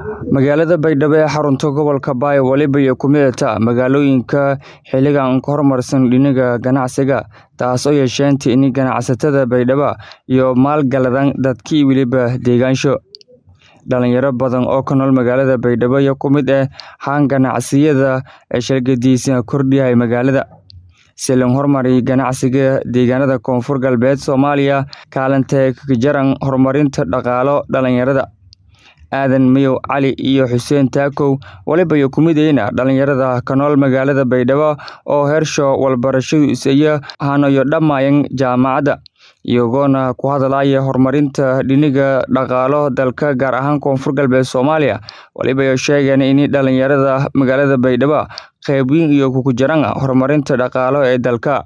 Magaalada Baydhabo ee xarunta gobolka Baayo waliba iyo kumidata magaalooyinka xilligan ka horumarsan dhinaca ganacsiga taas oo yeesheentay in ganacsatada Baydhabo iyo maalgaladan dadkii waliba deegaansho dhalinyaro badan oo ka nool magaalada Baydhabo iyo kumid haan ganacsiyada shirkadiisa kordhiyay magaalada silan horumari ganacsiga deegaanada Koonfur Galbeed Soomaaliya kaalintee ka jaran horumarinta dhaqaale dhalinyarada Aadan Mayow Cali iyo Xuseen Taakow waliba iyo kumidayna dhalinyarada ka nool magaalada Baydhabo oo heersho walbarashadu isaga hanayo dhammaan jaamacada iyagoona ku hadalaya horumarinta dhinaca dhaqaale dalka gaar ahaan Koonfur Galbeed Soomaaliya waliba ay sheegeen in dhalinyarada magaalada Baydhabo qayb weyn iyo ku jiraan horumarinta dhaqaale ee dalka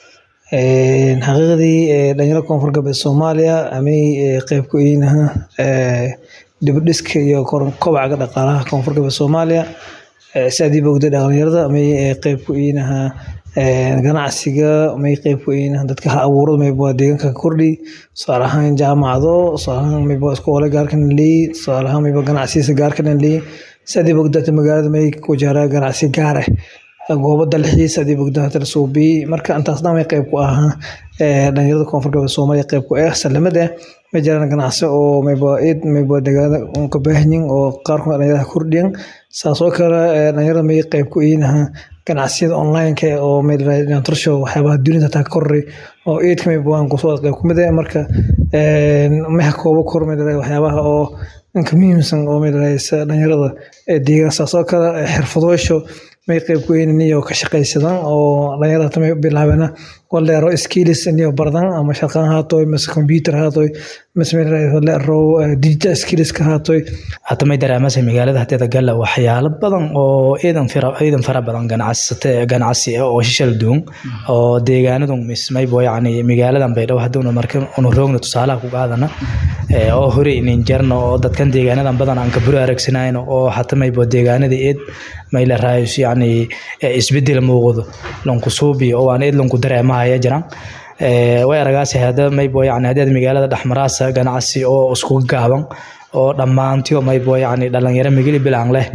xaqiiqdii dhalinyarada Koonfur Galbeed Soomaaliya amay qayb ku yihiin dibadhiska iyo kobaca dhaqaalaha Koonfur Galbeed Soomaaliya sidii bogda dhalinyarada amay qayb ku yihiin ganacsiga may qayb ku yihiin dadka hal abuurada may deegaanka kordhi saarahan jaamacado saarahan may iskool gaarkan leey saarahan may ganacsiga gaarkan leey sidii bogda magaalada may ku jara ganacsi gaar ah goobo dalxiis sidii bogda tarsuubi marka intaasna may qayb ku ah dhalinyarada Koonfur Galbeed Soomaaliya qayb ku ah salamada ma jiraan ganacsi oo may deegaanada ka baahanyin oo qaar ka dhalinyarada kordhiyan saasoo kale dhalinyarada may qayb ku yihiin ganacsiyada online-ka oo may tarsho waxyaabaha dunida ta korri oo eedka may baan ku soo qayb kumid marka ma koobo kormay waxyaabaha oo inka muhiimsan oo may dhalinyarada deegaan saasoo kale xirfadooyasho may qayb ku yihiin iyo ka shaqaysadaan oo dhalinyarada tamay bilaabana walaaro skills iyo bardan ama shaqaan haato mas computer haato mas walaaro digital skills ka haato hata may dareemaysa magaalada hateeda gal waxyaalo badan oo ciidan fara badan ganacsi oo shishal doon oo deegaanadu mismay yani magaaladan Baydhabo haduna markan uu roogno tusaalaha ku qaadana oo hore in jarno oo dadkan deegaanadan badan aan ka bur aragsanayno oo hata may deegaanada may la raayis yani isbedel muuqdo lanku suubi oo aan lanku dareemahay jiraan way aragaasi hada may yani hadii magaalada dhaxmaraasa ganacsi oo isku gaaban oo dhamaantii may yani dhalinyaro magaalada bilaan leh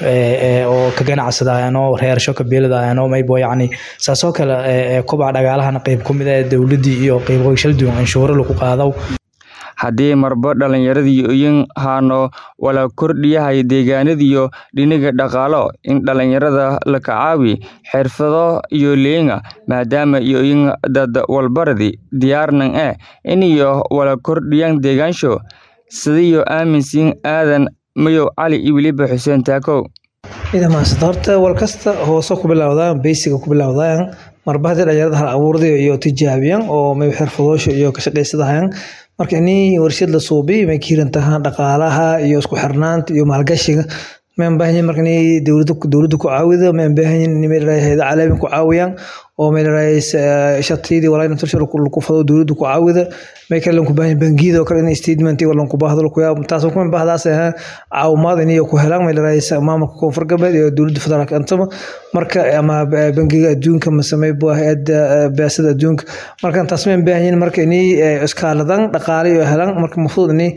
oo ka ganacsadaan oo reersho ka beeladaan oo may yani saasoo kale kobaca dhaqaalaha qayb kumid ah dawladda iyo qayb qoyshal duwan anshuuro lagu qaado haddii marba dhalinyaradii iyo haano wala kordhiyahay deegaanadiyo dhinaca dhaqaalo in dhalinyarada la kacaawi xirfado iyo leeyna maadaama iyo dad walbaradi diyaarnan in iyo wala kordhiyaan deegaansho sidoo aaminsan Aadan Mayow Cali iyo waliba Xuseen Taakow ida ma sadorta wal kasta hoos ku bilowdaan basic ku bilowdaan marba hadii dhalinyarada hal abuurday iyo tijaabiyan oo may xirfadooyasho iyo ka shaqaysadaan marka inii warshad la suubi ma kiirantahan dhaqaalaha iyo isku xirnaanta iyo maalgashiga ma baahan marka inii dawladdu ku caawido ma baahan in hay'adaha caalamiga ku caawiyaan oo meel raayis shatidii walaal inta ku fado dawladdu ku caawida ma kale ku baahan bangiyada oo kale in statement wala ku baahdo ku yaab taas ku baahdaas caawimad in ku helaan meel raayis maamulka Koonfur Galbeed iyo dawladda federaalka intaba marka ama bangiga adduunka ma sameey hay'adda baasada adduunka marka taas ma baahan marka inii iskaaladan dhaqaale iyo helaan marka mafruud inii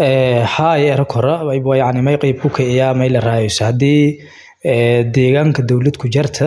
haay kora way yani may qayb ku kiciyaa meel raayis hadii deegaanka dawlad ku jarta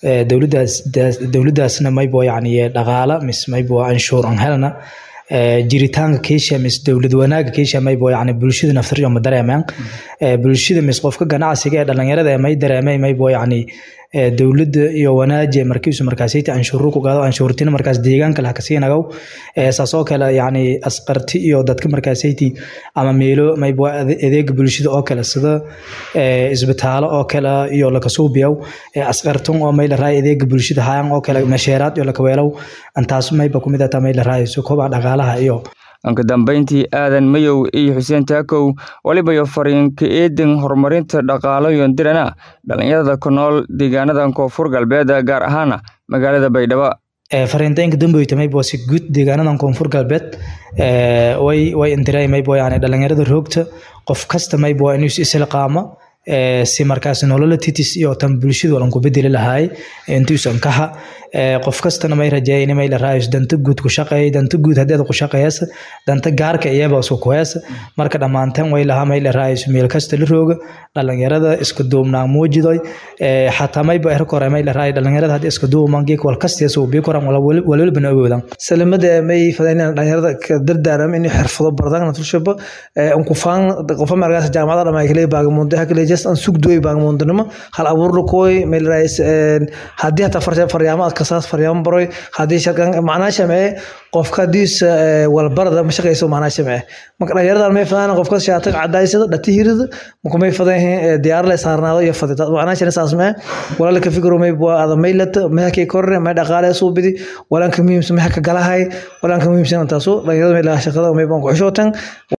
dawladdaasna may yani dhaqaale mis may anshuur aan helna jiritaanka keesha mis dawlad wanaaga keesha may yani bulshada naftiryo ma dareemaan bulshada mis qofka ganacsiga ee dhalinyarada may dareemay may yani dawladda iyo wanaaje markaasayta anshuuru ku qaado anshuurtina markaas deegaanka la ka siinayo saasoo kale yani asqarti iyo dadka markaasayti ama meelo may adeeg bulshada oo kale sida isbitaalo oo kale iyo la ka suubiyo asqartun oo may la raay adeeg bulshada hayaan oo kale mashaariic iyo la ka weelo antaas may ba kumid ah may la raay soo kobaca dhaqaalaha iyo anka dambeyntii Aadan Mayow iyo Xuseen Taakow waliba iyo fariinka eedan horumarinta dhaqaale iyo dirana dhalinyarada ku nool deegaanada Koonfur Galbeed gaar ahaan magaalada Baydhabo fariinta dambeeyay may si guud deegaanada Koonfur Galbeed way indiray may yani dhalinyarada roogta qof kasta may inuu isla qaama si markaas nolol titis iyo tan bulshada walan ku bedeli lahaay intuusan kaha qof kastana may rajeeyay inay la raayis danta guud ku shaqeeyay danta guud hadeed ku shaqeeyas danta gaarka iyaba soo kuhees marka dhamaantan way laha may la raayis meel kasta la rooga dhalinyarada isku duubnaa muujiday xataa may baa hore may la raayay dhalinyarada hadii isku duubmaan wal kasta soo bi koran wala banawoodan salamada may fadayna dhalinyarada ka dardaaram in xirfado baradana tulshaba aan ku faan qof markaas jaamacada ma kale baagamoonda kale just aan sugdooy baagamoondanimo hal abuur kooy may la raayis hadii ta faryaamaad kasaas faryaam baroy hadii shaqan macna shamee qofka diis wal barada ma shaqeyso macna shamee marka dhalinyarada may fadana qofka shaatiq cadaysada dhatiirida ma may fadayeen diyaar la saarnaado iyo fadida macna shan saasmee wala ka fikiro may baa adameylata ma ka korre ma dhaqaale soo bidi wala ka muhiimsan ma ka galahay wala ka muhiimsan taasoo dhalinyarada may la shaqada may baan ku xishootan